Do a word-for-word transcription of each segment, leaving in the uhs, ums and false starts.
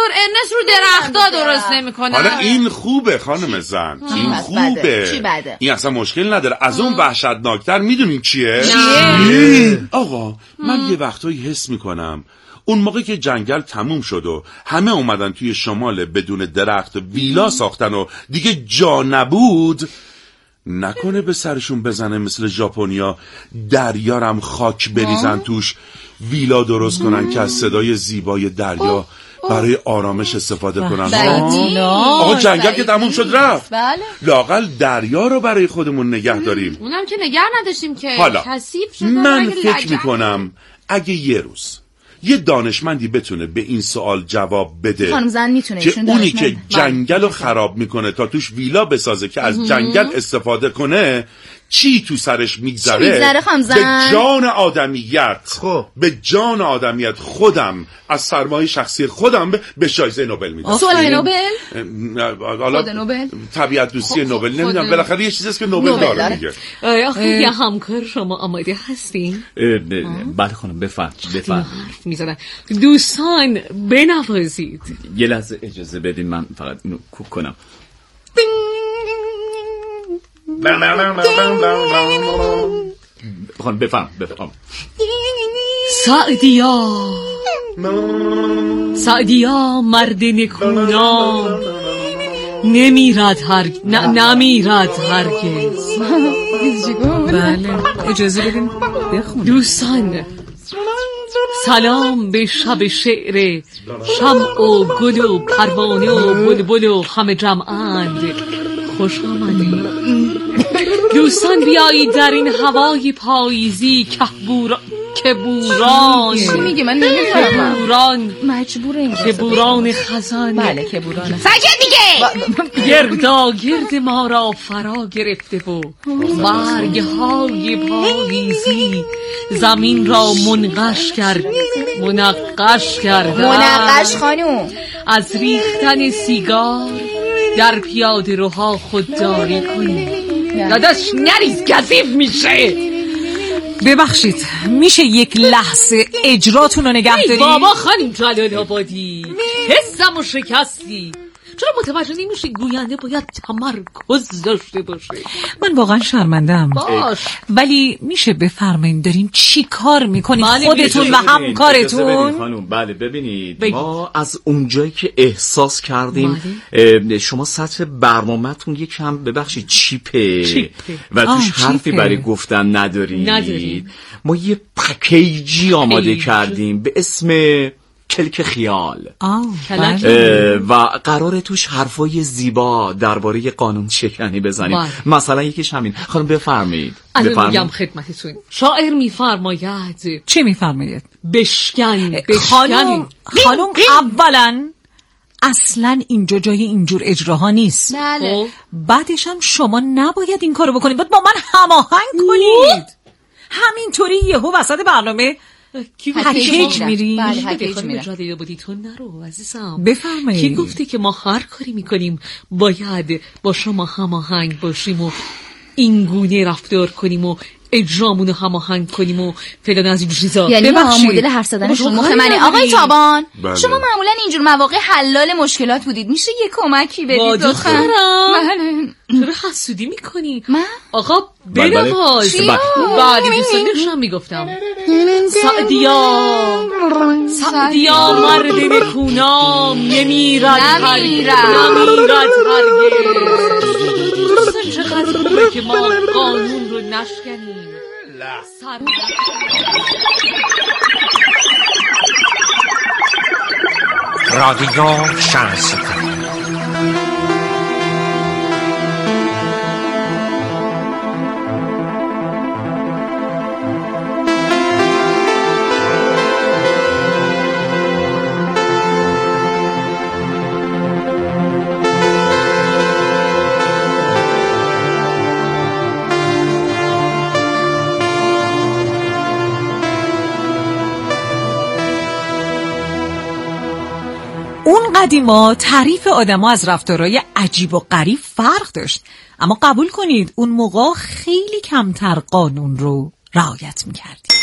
دکتر انس رو درختا درست نمیکنه. حالا این خوبه خانم زن، این خوبه. چی بده؟ این اصلا مشکل نداره. از اون وحشتناکتر میدونین چیه؟ چیه؟ آقا من یه وقتایی حس میکنم اون موقع که جنگل تموم شد و همه اومدن توی شمال بدون درخت ویلا ساختن و دیگه جا نبود، نکنه به سرشون بزنه مثل ژاپنیا دریارم خاک بریزن توش ویلا درست کنن که از صدای زیبای دریا برای آرامش استفاده کنن. آقا جنگل که تموم شد رفت، لااقل دریا رو برای خودمون نگه داریم. اونم که نگه نداشتیم که حالا کثیف شد. من فکر میکنم اگه یه روز یه دانشمندی بتونه به این سوال جواب بده خانم زن میتونه که اونی که جنگل رو خراب میکنه تا توش ویلا بسازه که از جنگل استفاده کنه چی تو سرش میگذره، به جان آدمیت خب. به جان آدمیت خودم از سرمایه شخصی خودم به جایزه نوبل میدم. سوال نوبل؟ حالا طبیعت دوستی نوبل نمیدونم، بالاخره یه چیزی است که نوبل داره میگه. آخه یه همکار شما آماده هستین؟ بله خانم بفرم بفرم میذارن دوستان بنوازید. یه لحظه اجازه بدین من فقط اینو کوک کنم. خانم بفرم بفرم. سعدیا سعدیا مرد نکونام نمیرد هرگ ن... نمیرد هرگز. بله اجازه بدین بخونم. دوستان سلام به شب شعر، شمع و گل و پروانه و بلبل و همه جمعند، خوش آمدید دوستان. بیایید در این هوای پاییزی کهبورا کبوران چی میگه من نمیفهمم. کبوران مجبوره اینجا کبوران خزان. بله کبوران. ساکت دیگه. گردا گرد ما را فرا گرفته و برگ های پاییزی زمین را منقش کرد منقش کرد منقش خانوم از ریختن سیگار در پیاده روها خودداری کنید. داداش نریز کثیف میشه. ببخشید میشه یک لحظه اجراتون رو نگه داری؟ بابا خانم جلال آبادی حسم و شکستی. چرا متوجه نمیشه گوینده باید تمرکز داشته باشه؟ من واقعا شرمندم باش. ولی میشه بفرمایید دارین چی کار میکنید خودتون و همکارتون؟ خانم بله ببینید بگید. ما از اونجایی که احساس کردیم بله. شما سطح برنامه‌تون یکم ببخشید چیپه, چیپه. و توش حرفی برای گفتن ندارید. ندارید ما یه پکیجی آماده کردیم به اسم کلک خیال و قراره توش حرفای زیبا درباره قانون شکنی بزنیم. مثلا یکیش همین. خانم بفرمایید. الان میگم خدمتتون. شاعر میفرماید. چه میفرماید؟ بشکن بشکن. خانم خانم اولا اصلا اینجا جای اینجور اجراها نیست. بله. بعدش هم شما نباید این کارو بکنید، باید با من هماهنگ کنید. همینطوری یهو وسط برنامه کی پکیج میری؟ بله پکیج میرم. جاده بودی تو نرو عزیزم. بفرمایید. کی گفتی که ما هر کاری میکنیم باید با شما هماهنگ باشیم و این گونه رفتار کنیم و اجرامونو هماهنگ کنیم و فلان از این چیزا؟ یعنی مدل حرف زدن شما مخ منه آقای تابان. بله. شما معمولا اینجور مواقع حلال مشکلات بودید، میشه یه کمکی بدید لطفا؟ بله. چرا حسودی میکنی؟ من آقا بنواز. بعد دوستان نشم میگفتم سعدیا سعدیا مرد نکونام نمیرد هرگز نمیرد هرگز. دوستان چقدر خوبه که ما قانون رو نشکنیم. رادیو شانسی اون قدیما تعریف آدما از رفتارهای عجیب و غریب فرق داشت، اما قبول کنید اون موقع خیلی کمتر قانون رو رعایت می‌کردیم.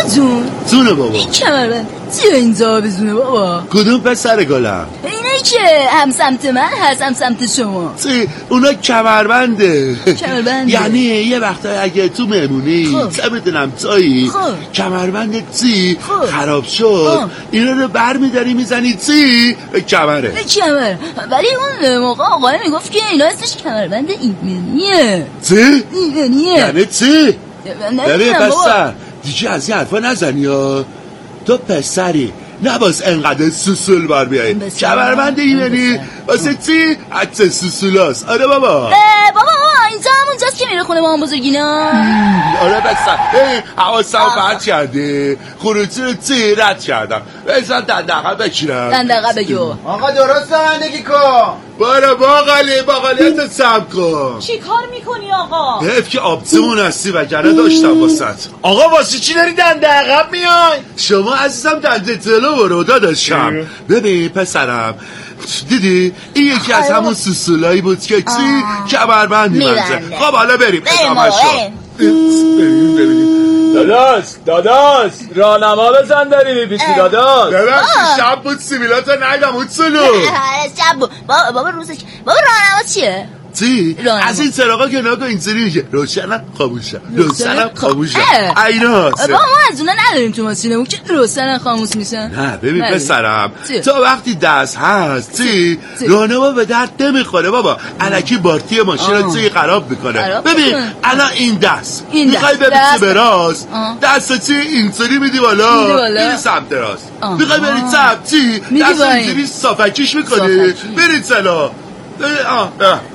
جون جونه بابا. این کمربند چیه اینجا بزونه بابا؟ کدوم پسر گلم؟ اینایی که هم سمت من هست هم سمت شما. چی؟ اونا کمربنده. کمربنده یعنی یه وقتایی اگه تو مهمونی چه بدونم چایی کمربند چی خراب شد اینا رو بر میداری میزنی چی به کمره. به کمر. ولی اون موقع آقای میگفت که اینا اسمش کمربند ایمنیه. چی؟ ایمنیه. یعنی چی؟ ببین پسر دیگه از این حرفا نزنی ها. تو پسری نباس انقدر سوسول بار بیایی. کمربند ایمنی واسه چی؟ حتی سوسولاست. آره بابا. بابا اینجا همونجاست که میره خونه مامان بزرگینا. آره بسن حواسم فرد کرده خروجی رو چی رد کردم بزن دندقه بکیرم دندقه بگو. آقا درست رانندگی کن. بارا باقالی باقالیت سم کن. چی کار میکنی آقا؟ حیف که آبزمون هستی وگرنه داشتم واسط. آقا واسه چی داری دنده عقب میای؟ شما عزیزم دنده جلو برو داداشم. ببین پسرم دیدی این یکی از همون سوسولایی بود که چی کمربند می‌بنده. خب حالا بریم ادامه شو. بریم بریم داداش داداش راهنما بزن داری می‌پیچی داداش. ببخشید شب بود سیبیلاتو ندیدم اون سلو. شب بود بابا بابا روزش بابا راهنما چیه؟ چی؟ از این سراغا که ناگه اینطوری میشه روشنم خاموشم روشنم خاموشم اینا بابا ما از اونا نداریم تو ماشینمون که روشنم خاموش میشن. نه ببین پسرم تا وقتی دست هست چی راهنما به درد نمیخوره بابا. الکی بارتی ماشین رو چی خراب میکنه. ببین الان این دست میخوای بری چی به راست دست چی اینطوری میدی بالا میری سمت راست. میخوای بری چپ چی دست اینطوری صافکیش میکنی بری چلا. آه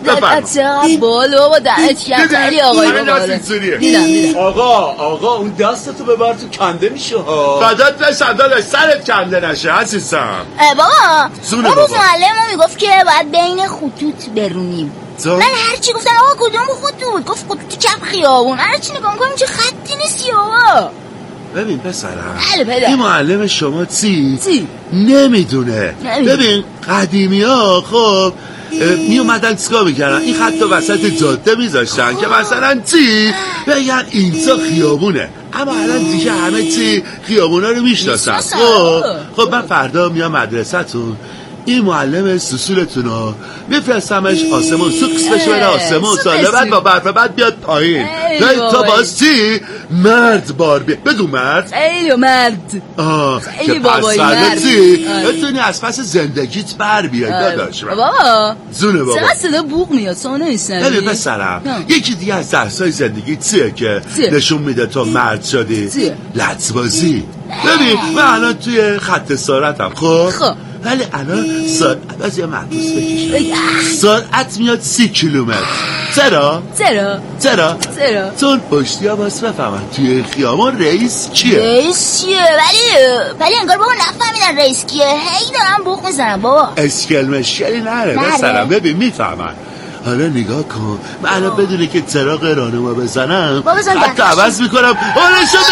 بفرما بال بابا دهت کم خیلی آقایی بابا دیدم دیدم. آقا آقا اون دستتو ببر تو کنده میشه ها. فدات بشم داداش سرت کنده نشه عزیزم. بابا اون روز معلممون میگفت که باید بین خطوط برونیم. من هرچی گفتم آقا کدوم خطوط گفت خطوط کف خیابون. هرچی نگاه میکنم چه خطی نیستی بابا. ببین پسرم این معلم شما چی؟ چی؟ نمیدونه. ببین قدیمی ها خب می اومدن چیکار میکردن این خط وسط جاده میذاشتن که مثلا چی بگن اینجا خیابونه. اما الان دیگه همه چی خیابونا رو میشناسن. خب خب من فردا میام مدرسه‌تون این معلم سوسولتون رو میفرستمش آسمون سوکس بشه بره آسمون ساله بعد با برف بعد بیاد پایین تا باز چی مرد بار بیاد بدون مرد ایو مرد آه که پس فردا چی بتونی از پس زندگیت بر بیای داداش. بابا زونه بابا چقدر صدا بوق میاد سانه ایستنی. ببین پسرم یکی دیگه از درسای زندگی چیه که نشون میده تو مرد شدی؟ لطبازی. ببین من الان توی خط سرعتم خب ولی الان سرعت از یه محبوس بکشم سرعت میاد سی کیلومتر. چرا؟ چرا؟ چرا؟ چرا؟ چون پشتی ها باز بفهمن توی خیابان رئیس کیه. رئیس کیه؟ ولی ولی انگار بابا نفهمیدن رئیس کیه. هی دارم بوق میزنم بابا. اسکل مشکلی نره بسرم. ببین میفهمن. حالا نگاه کن من الان بدونه که چراغ راهنما بزنم حتی عوض میکنم آره شو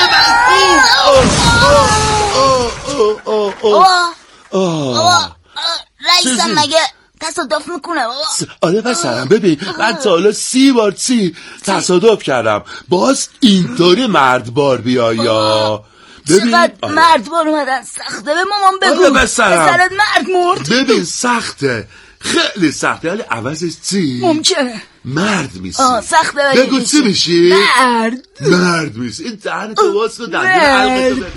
ببن. رئیسم مگه تصادف میکنه بابا؟ آره پسرم ببین من تا حالا سی بار چی تصادف کردم باز اینطوری مرد بار بیای یا چقدر مرد بار اومدن سخته به مامان بگو. آره پسرم پسرت مرد مرد. ببین سخته خیلی سخته ولی عوضش چی؟ ممکنه مرد میسی. آه سخته بگو چی میشی؟ مرد مرد میسی. این دهن تو باز تو دهن حلقه تو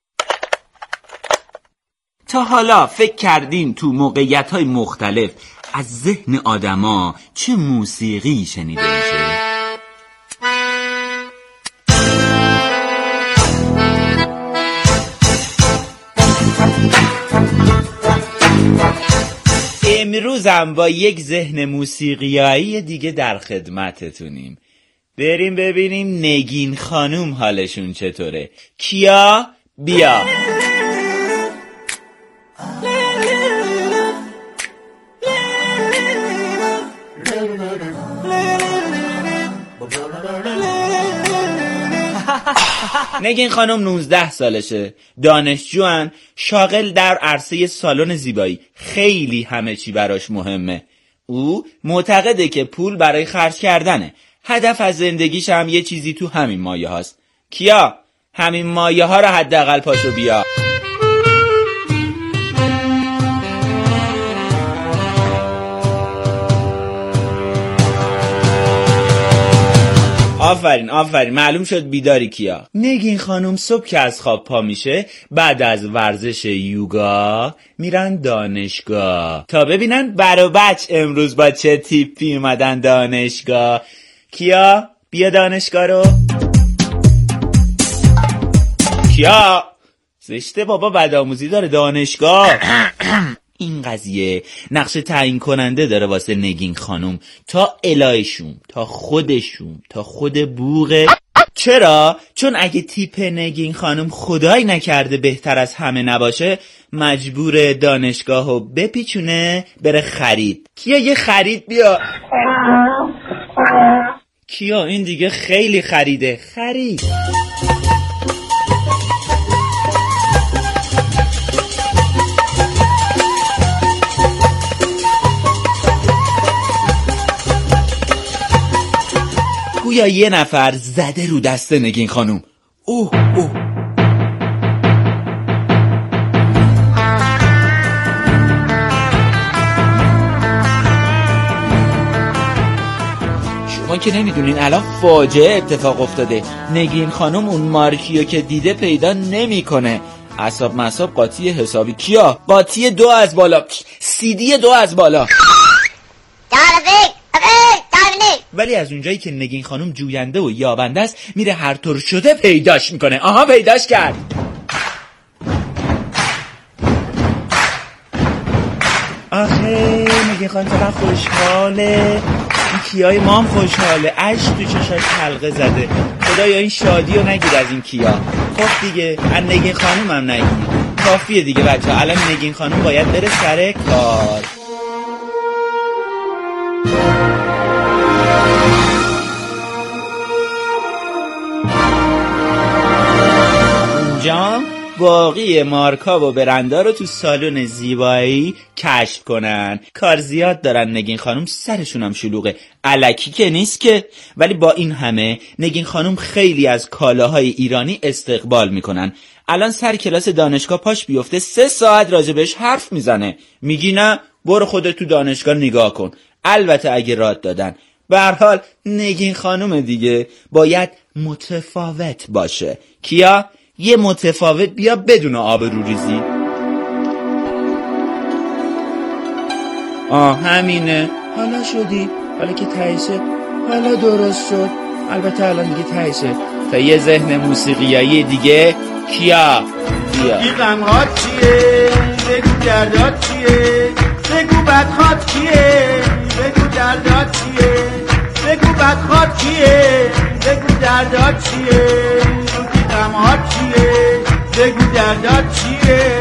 تا حالا فکر کردین تو موقعیت‌های مختلف از ذهن آدما چه موسیقی شنیده میشه؟ امروزم با یک ذهن موسیقیایی دیگه در خدمتتونیم. بریم ببینیم نگین خانوم حالشون چطوره. کیا بیا. نگین خانم نوزده سالشه، دانشجوان، شاغل در عرصه سالن زیبایی، خیلی همه چی براش مهمه. او معتقده که پول برای خرج کردنه، هدف از زندگیش هم یه چیزی تو همین مایه هاست. کیا همین مایه ها رو حداقل پاشو بیا. آفرین آفرین، معلوم شد بیداری کیا. نگین خانم صبح که از خواب پا میشه، بعد از ورزش یوگا میرن دانشگاه تا ببینن برا بچ امروز با چه تیپی اومدن دانشگاه. کیا بیا دانشگاه رو. کیا زشته بابا، بدآموزی داره دانشگاه. این قضیه نقش تعیین کننده داره واسه نگین خانم، تا الهشون، تا خودشون، تا خود بوغه. چرا؟ چون اگه تیپ نگین خانم خدای نکرده بهتر از همه نباشه، مجبور دانشگاهو بپیچونه بره خرید. کیا یه خرید بیا. کیا این دیگه خیلی خریده. خرید. گویا یه نفر زده رو دست نگین خانوم. اوه اوه. شما که نمیدونین الان فاجعه اتفاق افتاده. نگین خانوم اون مارکیو که دیده پیدا نمیکنه. اعصاب مصاب قاطی حسابی. کیا قاطی دو از بالا، سیدی دو از بالا. ولی از اونجایی که نگین خانم جوینده و یابنده است، میره هر طور شده پیداش میکنه. آها پیداش کرد. آخه نگین خانم چقدر خوشحاله. این کیای مام خوشحاله، اشک تو چشاش حلقه زده. خدایا این شادی رو نگیر از این کیا. خب دیگه از نگین خانم هم نگیر، کافیه دیگه بچه ها. الان نگین خانم باید بره سر کار. اینجا باقی مارکا و برندا رو تو سالن زیبایی کشف کنن. کار زیاد دارن نگین خانم، سرشون هم شلوغه، الکی که نیست که. ولی با این همه نگین خانم خیلی از کالاهای ایرانی استقبال میکنن. الان سر کلاس دانشگاه پاش بیفته سه ساعت راجبش حرف میزنه. میگی نه برو خودت تو دانشگاه نگاه کن. البته اگه راد دادن. به هر حال نگین خانم دیگه باید متفاوت باشه. کیا یه متفاوت بیا بدون آبروریزی. آه همینه. حالا شدی، حالا که تایشه، حالا درست شد. البته الان دیگه تایشه. تا یه ذهن موسیقیایی دیگه. کیا بیا. این غمهات چیه؟ بگو دردات چیه؟ بگو بدخواد کیه؟ بگو دردات چیه؟ بگو بدخواد کیه؟ بگو دردات چیه؟ این غمهات چیه؟ بگو دردات چیه؟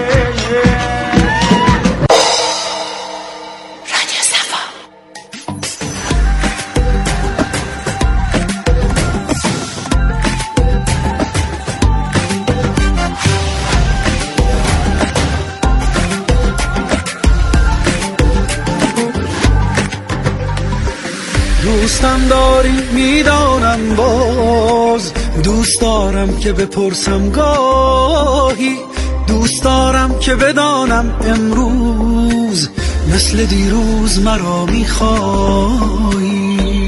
دوستم داری میدانم، باز دوست دارم که بپرسم گاهی، دوست دارم که بدانم امروز مثل دیروز مرا میخوایی.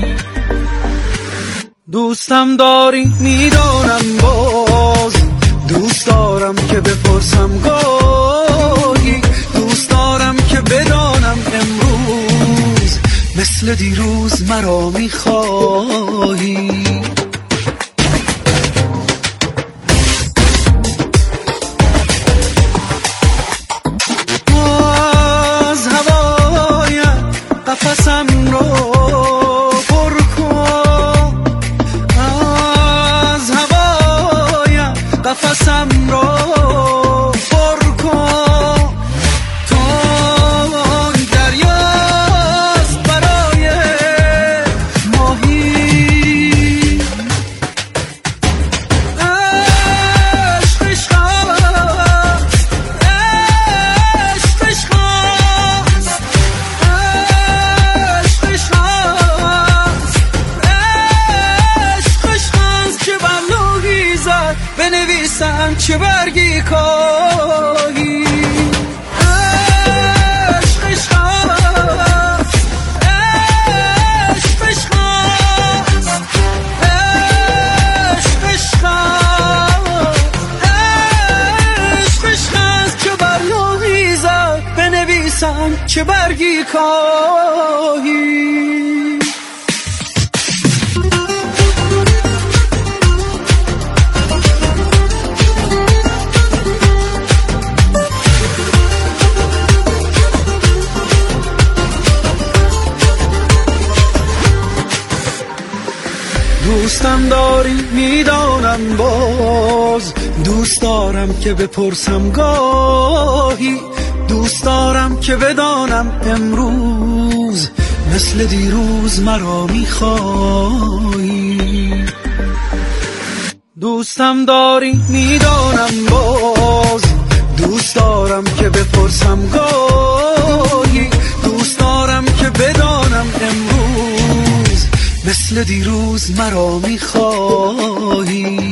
دوستم داری میدانم، باز دوست دارم که بپرسم گاهی، دوست دارم که بدانم امروز مثل دیروز مرا میخواهی. از هوایم قفسم رو پر کن، از هوایم قفسم رو پر کن. تو دریاست برای ماهی، عشق عشق است، عشق عشق است، عشق عشق است، عشق عشق است که بر لوحی زد بنویسم چه برگی کاهی. عشق عشق است، عشق عشق است، عشق عشق است، عشق عشق است که بر لوحی زد بنویسم چه برگی کاهی. دوستم داری میدانم، باز دوست دارم که بپرسم گاهی، دوست دارم که بدانم امروز مثل دیروز مرا میخوایی. دوستم داری میدانم، باز دوست دارم که بپرسم گاهی، دوست دارم که بدانم امروز مثل دیروز مرا میخواهی.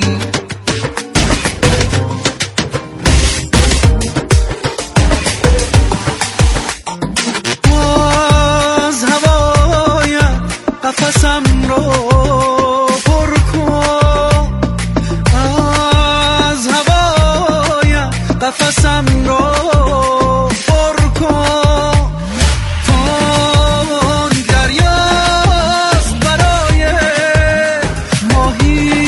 از هوایم قفسم رو پر کن، از هوایم قفسم رو پر کن. تو دریاست برای ماهی،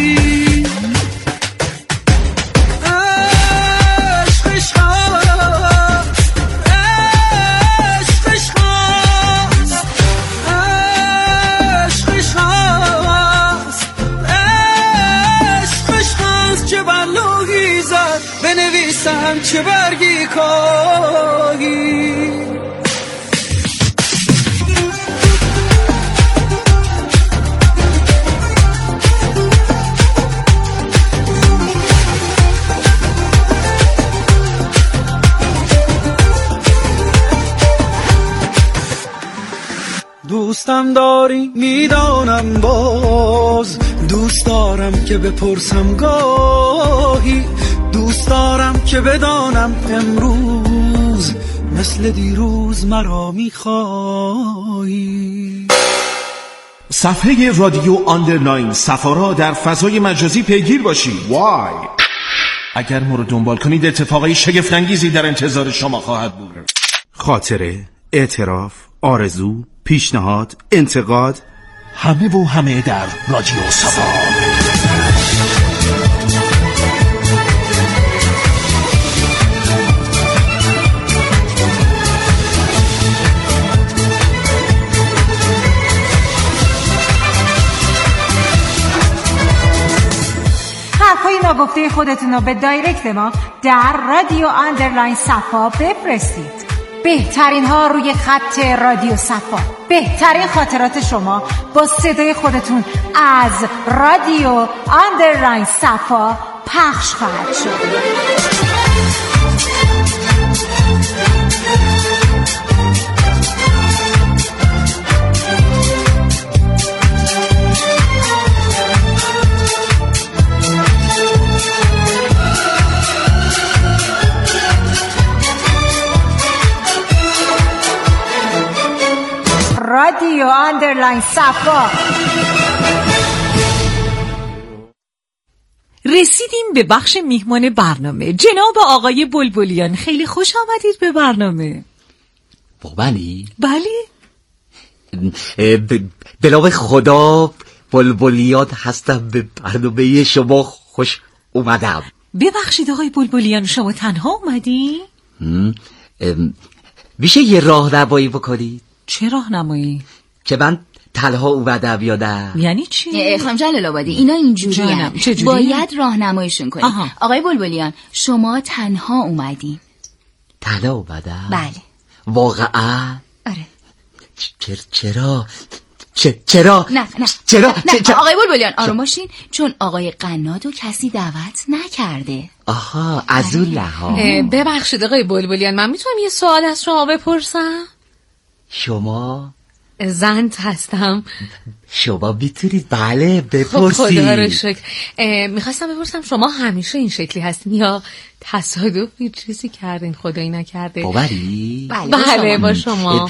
عشق عشق است، عشق عشق است، عشق عشق است، عشق عشق است که بر لوحی زد بنویسم چه برگی کاهی. دوستم داری میدانم، باز دوست دارم که بپرسم گاهی، دوست دارم که بدانم امروز مثل دیروز مرا میخوایی. صفحه رادیو آندرلاین صفا را در فضای مجازی پیگیر باشید. وای اگر ما رو دنبال کنید اتفاقای شگفت‌انگیزی در انتظار شما خواهد بود. خاطره، اعتراف، آرزو، پیشنهاد، انتقاد، همه و همه در رادیو صفا. حرفای ناگفته خودتون رو به دایرکت ما در رادیو آندرلاین صفا بفرستید. بهترین ها روی خط رادیو صفا، بهترین خاطرات شما با صدای خودتون از رادیو آندرلاین صفا پخش خواهد شد. رادیو آندرلاین صفا. رسیدیم به بخش میهمان برنامه. جناب آقای بلبلیان خیلی خوش آمدید به برنامه. بلی؟ بلی؟ به نام خدا بلبلیان هستم، به برنامه شما خوش اومدم. ببخشید آقای بلبلیان، شما تنها اومدی؟ میشه یه راهنمایی بکنید؟ چه راهنمایی؟ که من تنها اومدم یا نه؟ یعنی چی؟ خانم جلال آبادی اینا اینجوری هم. باید راهنماییشون کنید. آقای بلبلیان شما تنها اومدین؟ تنها اومدم؟ بله. واقعا؟ آره. چرا چرا چرا نه نه چرا نه, نه. آقای بلبلیان آروم باشین، چون آقای قنادو کسی دعوت نکرده. آها از اون لحاظ. ببخشید آقای بلبلیان، من میتونم یه سوال از شما بپرسم؟ شما زند هستم. شما میتونید بله بپرسید. خب خدا رو شکر. میخواستم بپرسم شما همیشه این شکلی هستین یا تصادفی چیزی کردین خدایی نکرده؟ باوری؟ بله, بله با شما.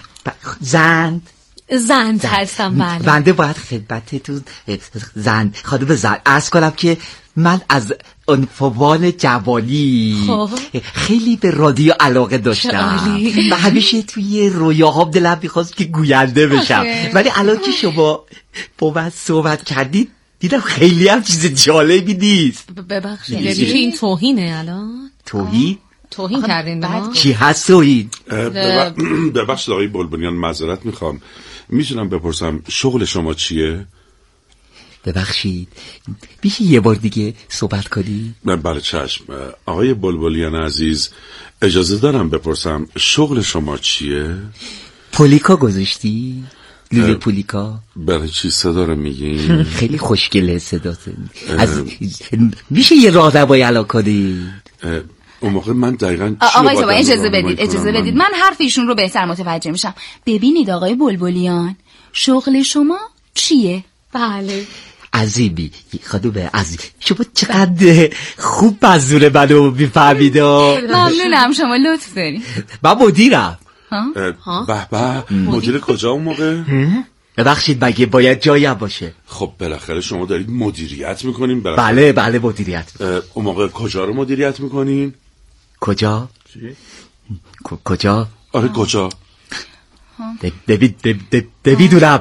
زند زند هستم. بله بنده باید خدمتتون زند خانم زند عرض کنم که من از عنفوان جوانی خب. خیلی به رادیو علاقه داشتم و همیشه توی رویاهام دلم میخواست که گوینده بشم، ولی الان که شما با من صحبت کردید دیدم خیلی هم چیز جالبی نیست. ببخشید این توهینه الان؟ توهین؟ توهین کردین به ما؟ چی هست توهین؟ ببخشید آقای بلبلیان معذرت میخوام، میتونم بپرسم شغل شما چیه؟ ببخشید میشه یه بار دیگه صحبت کنی؟ بله چشم. آقای بلبلیان عزیز اجازه دارم بپرسم شغل شما چیه؟ پولیکا گذاشتی؟ لوله پولیکا؟ برای چی صدا رو میگین؟ خیلی خوشگله صدات. از میشه یه راهنمایی الان کنی؟ اون موقع من دقیقاً آقای صاحب اجازه بدید اجازه بدید من حرف ایشون رو بهتر متوجه میشم. ببینید آقای بلبلیان شغل شما چیه؟ بله عزیزی خانم عزیز شما چقدر خوب منظور منو میفهمید. ممنونم شما لطف دارید. من مدیرم. به به مدیر کجا اون موقع؟ ببخشید مگه باید جایی باشه؟ خب بالاخره شما دارید مدیریت میکنین؟ بله بله مدیریت. اون موقع کجا رو مدیریت میکنین؟ کجا؟ کجا؟ آره کجا؟ ببیدونم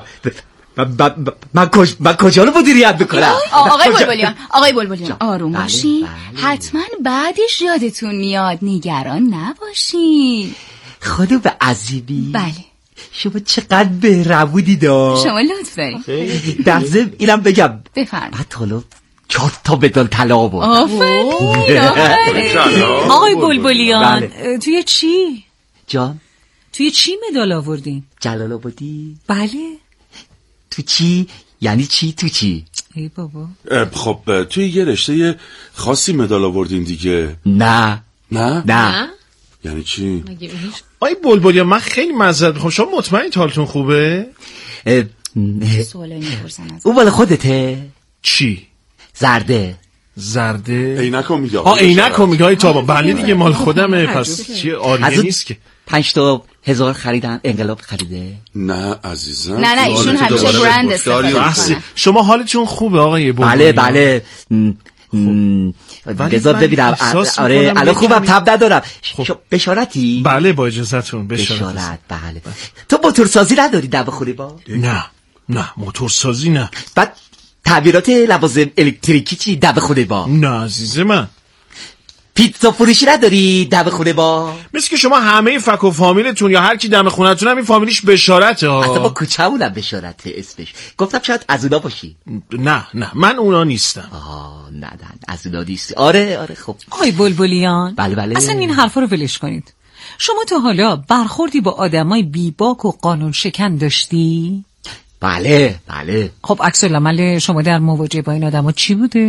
من کجا رو مدیریت میکنم؟ آقای بلبلیان آقای بلبلیان آروم باشین، حتما بعدش یادتون میاد، نگران نباشین. خانم عزیزی بله شما چقدر بهرمونی دا. شما لطف دارید. در ضمن اینم بگم بفرمایید بعد حالا چهار تا مدال طلا آورد. آفرین. آقای بلبلیان توی چی؟ جان توی چی مدال آوردین؟ جلال آبادی؟ بله. تو چی؟ یعنی چی تو چی؟ ای بابا. خب توی یه رشته خاصی مدال آوردین دیگه؟ نه نه نه. یعنی چی؟ آی بلبلیان من خیلی معذرت میخوام، شما مطمئنید حالتون خوبه؟ سوالی میپرسن از اون مال خودته؟ چی؟ زرده. زرده؟ عینکو میگه. آ عینکو میگه های تابا. بله دیگه مال خودمه، پس چی عالیه نیست که. پنج تا هزار خریدن انقلاب خریده؟ نه عزیزم نه نه ایشون همیشه برند استفاده میکنن. شما حالتون خوبه آقای بلبلیان؟ بله بله بذار ببینم. آره الان خوبم تب ندارم. بشارتی؟ بله با اجازهتون. بشارت. بله تو موتورسازی نداری دم بخوری با؟ نه نه موتورسازی نه. بعد تعمیرات لوازم الکتریکی چی دم خونه با؟ نه عزیز من. پیتزا فروشی نداری دم خونه با؟ مثل که شما همه فک و فامیلتون یا هر کی دم خونتون هم این فامیلیش بشارته ها. اصلا با کوچه‌مونم بشارته اسمش. گفتم شاید از اونا باشی. نه نه من اونا نیستم. آه نه نه از اونا نیستی. آره آره خب. آقای بلبلیان بله بله اصلا این حرفا رو ولش کنید. شما تا حالا برخوردی با آدمای بیباک و قانون شکن داشتی؟ بله بله. خب عکس العمل شما در مواجهه با این آدما چی بوده؟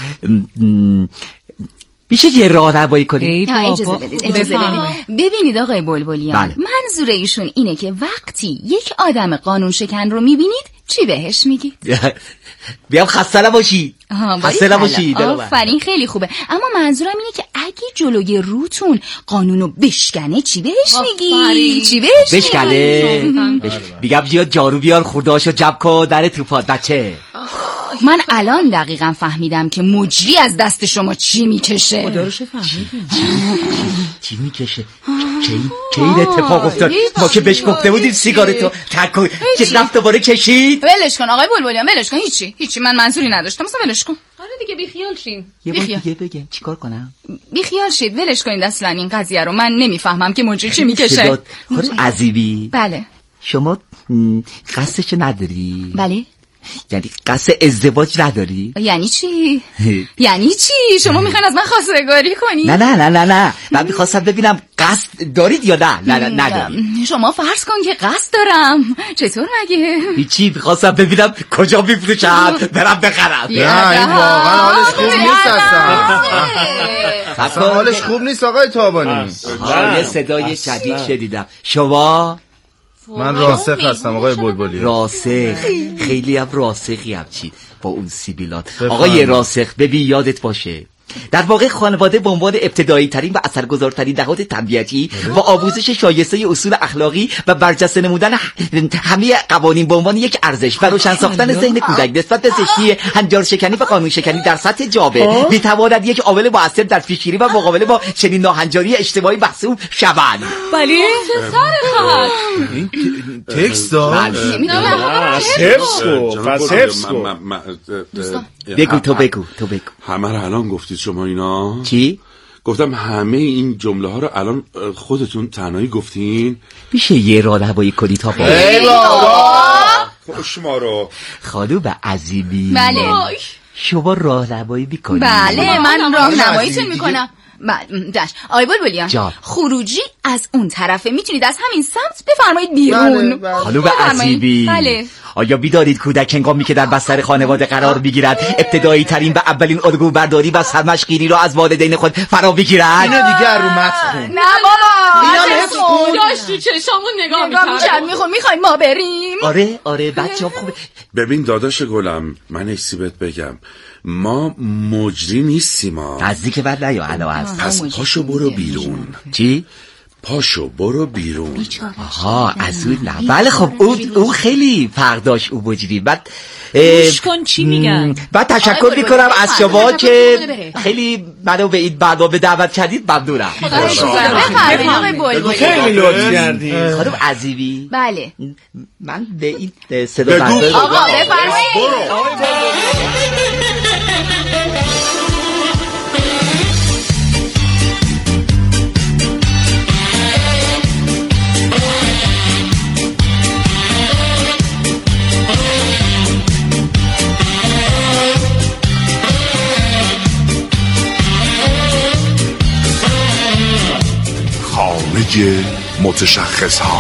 میشه یه راهنمایی کنید؟ اجازه بدید اجازه بدید. ببینید آقای بلبلیان بله. منظور ایشون اینه که وقتی یک آدم قانون شکن رو میبینید چی بهش میگید؟ بیام خسته نباشی. خسته نباشی. آفرین خیلی خوبه. اما منظورم اینه که اگه جلوی روتون قانونو بشکنه چی بهش میگی؟ چی بهش بشکنه؟ میگم زیاد جارو بیار خوردهاشو جمع کن در توفات بچه. من الان دقیقا فهمیدم که مجری از دست شما چی میکشه. خدا رو شکر فهمیدم. چی میکشه؟ کی کی این اتفاق افتاد؟ ما که بهش گفته بودیم سیگارتو تکو که رفت دوباره کشید. ولش کن آقای بلبلیان، ولش کن. هیچی هیچی من منظوری نداشتم، مثلا ولش کن. آره دیگه بی خیال شین. یه بار دیگه بگم چیکار کنم؟ بی خیال شید، ولش کنید اصلا این قضیه رو. من نمیفهمم که مجری چی میکشه. خانم عزیبی بله شما قصدش نداری؟ بله یعنی قصد ازدواج نداری؟ یعنی چی؟ یعنی چی؟ شما میخواین از من خواستگاری کنی؟ نه نه نه نه نه من میخواستم ببینم قصد دارید یا نه؟ نه نه نداری. شما فرض کن که قصد دارم. چطور مگه؟ هیچی، میخواستم ببینم کجا میفروشم برم بخرم. نه این واقعا حالش خوب نیست اصلا. اصلا حالش خوب نیست آقای تابانی. یه صدای شدید شنیدم. شما؟ من راسخ هستم آقای بلبلی. راسخ؟ خیلی هم راسخی هم چی با اون سیبیلات. آقای راسخ ببین یادت باشه در واقع خانواده به عنوان ابتدایی ترین و اثرگذارترین نهاد تربیتی و آموزش شایسته اصول اخلاقی و برجسته نمودن همه قوانین به عنوان یک ارزش و روشن ساختن ذهن کودک نسبت به زشتی، هنجار شکنی و قانون شکنی در سطح جامعه میتواند یک عامل مؤثر در پیشگیری و مقابله با چنین ناهنجاری اجتماعی محسوب شود. بله سر خط این تکست دار حفظ کو پس حفظ کو. بگو تو بگو تو بگو. همه رو الان گفتید شما اینا؟ چی؟ گفتم همه این جمله ها رو الان خودتون تنهایی گفتین؟ میشه یه راهنمایی کنی تا با ای بابا خوش ما رو. خانوم عزیزی بله شما راهنمایی میکنی؟ بله من راهنماییتون میکنم. داش آقای بلبلیان خروجی از اون طرفه، میتونید از همین سمت بفرمایید بیرون. خانوم عزیزی بله آیا بیدارید کودک هنگامی که در بستر خانواده قرار میگیرد ابتدایی ترین و اولین الگو برداری و سرمشقگیری را از والدین خود فرا بگیرد؟ اینو دیگه رو متن خون. نه بابا اینا حفظ کن. داشت تو چشامون نگاه میکرد. میخوام میخوایم ما بریم. آره آره بچه‌ها خوبه. ببین داداش گلم من اکسیبت بگم ما مجری نیستیم ها. نزدیک بعد نه یا علا هست. پس پاشو برو بیرون. چی؟ پاشو برو بیرون. آها از اون نه. بله خب اون اون خیلی فرق داشت اون مجری. بعد گوش کن چی میگن. بعد تشکر میکنم از شما که خیلی منو به این برنامه دعوت کردید. ممنونم. خیلی لطف کردید. خانم عزیزی بله من به این صدا بردار آقا بفرمایید. خانه متشخص ها.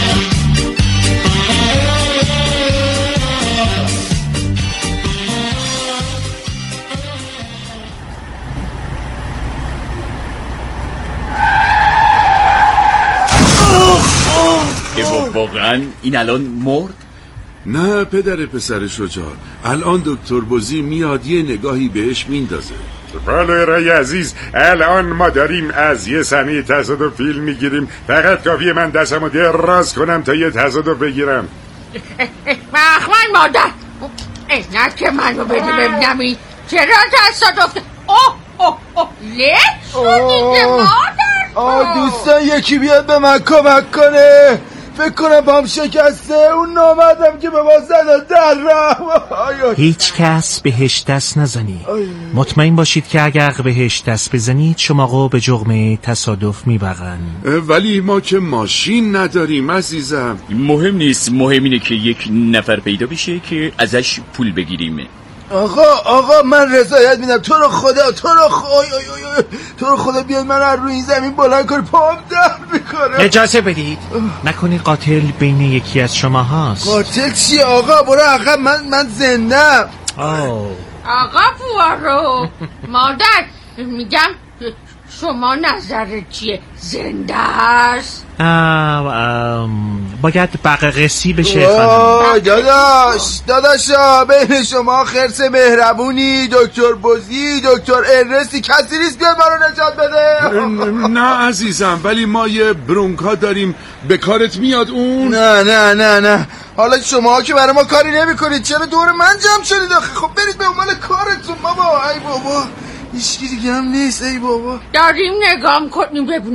واقعا این الان مرد؟ نه پدر پسر شجاع، الان دکتر بزی میاد یه نگاهی بهش میندازه. بله رای عزیز، الان ما داریم از یه صحنه تصادف فیلم میگیریم. فقط کافیه من دستمو دراز کنم تا یه تصادف بگیرم. بخمن مادر اینک که منو بده ببینمی چرا تصادف. اوه اوه اوه لک شدیده مادر. آه دوستان یکی بیاد به من کمک کنه، فکر کنم پام شکسته. اون نامردم که به ما زد در رفت. هیچ کس بهش دست نزنی. مطمئن باشید که اگر بهش دست بزنید شما رو به جرم تصادف میبرن. ولی ما که ماشین نداریم عزیزم. مهم نیست، مهم اینه که یک نفر پیدا بشه که ازش پول بگیریم. آقا آقا من رضایت میدم. تو رو خدا تو رو خدا تو رو خدا بیاد من از روی این زمین بلند کن، پام درد میکنه. اجازه بدید. نکنی قاتل بین یکی از شما هاست؟ قاتل چیه آقا؟ برو عقب. من من زندم. آقا پوارو مادر میگم شما نظرت چیه؟ زنده است؟ باید بقیقسی بشه. داداش داداشا بین شما خرس مهربونی، دکتر بزی، دکتر ارنستی کسی نیست بیاد ما رو نجات بده؟ نه عزیزم، ولی ما یه برونکا داریم به کارت میاد اون؟ نه نه نه نه حالا شما که برای ما کاری نمی کنید چرا دور من جمع شدید آخه؟ خب برید به عنوان کارتون بابا. ای بابا هیچکی دیگه هم نیست. ای بابا داریم نگام کنیم ببینیم